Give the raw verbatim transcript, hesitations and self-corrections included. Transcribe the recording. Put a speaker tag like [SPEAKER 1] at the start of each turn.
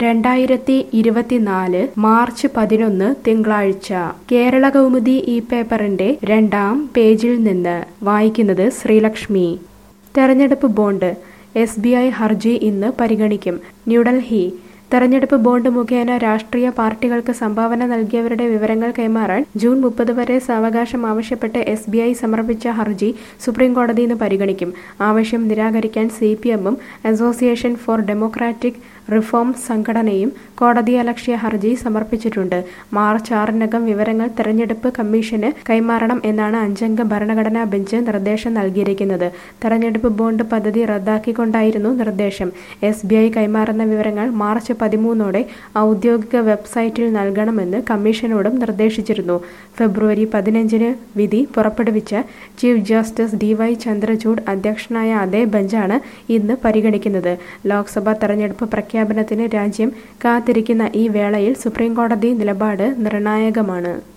[SPEAKER 1] രണ്ടായിരത്തി ഇരുപത്തിനാല് മാർച്ച് പതിനൊന്ന് തിങ്കളാഴ്ച കേരള കൗമുദി ഈ പേപ്പറിന്റെ രണ്ടാം പേജിൽ നിന്ന് വായിക്കുന്നത് ശ്രീലക്ഷ്മി. തെരഞ്ഞെടുപ്പ് ബോണ്ട് എസ് ബി ഐ ഹർജി ഇന്ന് പരിഗണിക്കും. ന്യൂഡൽഹി തെരഞ്ഞെടുപ്പ് ബോണ്ട് മുഖേന രാഷ്ട്രീയ പാർട്ടികൾക്ക് സംഭാവന നൽകിയവരുടെ വിവരങ്ങൾ കൈമാറാൻ ജൂൺ മുപ്പത് വരെ സാവകാശം ആവശ്യപ്പെട്ട് എസ് ബി ഐ സമർപ്പിച്ച ഹർജി സുപ്രീംകോടതി ഇന്ന് പരിഗണിക്കും. ആവശ്യം നിരാകരിക്കാൻ സി പി എമ്മും അസോസിയേഷൻ ഫോർ ഡെമോക്രാറ്റിക് റിഫോം സംഘടനയും കോടതിയലക്ഷ്യ ഹർജി സമർപ്പിച്ചിട്ടുണ്ട്. മാർച്ച് ആറിനകം വിവരങ്ങൾ തെരഞ്ഞെടുപ്പ് കമ്മീഷന് കൈമാറണം എന്നാണ് അഞ്ചംഗ ഭരണഘടനാ ബെഞ്ച് നിർദ്ദേശം നൽകിയിരിക്കുന്നത്. തെരഞ്ഞെടുപ്പ് ബോണ്ട് പദ്ധതി റദ്ദാക്കിക്കൊണ്ടായിരുന്നു നിർദ്ദേശം. എസ് ബി ഐ കൈമാറുന്ന വിവരങ്ങൾ മാർച്ച് പതിമൂന്നോടെ ഔദ്യോഗിക വെബ്സൈറ്റിൽ നൽകണമെന്ന് കമ്മീഷനോടും നിർദ്ദേശിച്ചിരുന്നു. ഫെബ്രുവരി പതിനഞ്ചിന് വിധി പുറപ്പെടുവിച്ച chief justice D Y Chandrachud അധ്യക്ഷനായ അതേ ബെഞ്ചാണ് ഇന്ന് പരിഗണിക്കുന്നത്. ലോക്സഭാ തെരഞ്ഞെടുപ്പ് പ്രഖ്യാപനത്തിന് രാജ്യം കാത്തിരിക്കുന്ന ഈ വേളയിൽ സുപ്രീംകോടതി നിലപാട് നിർണായകമാണ്.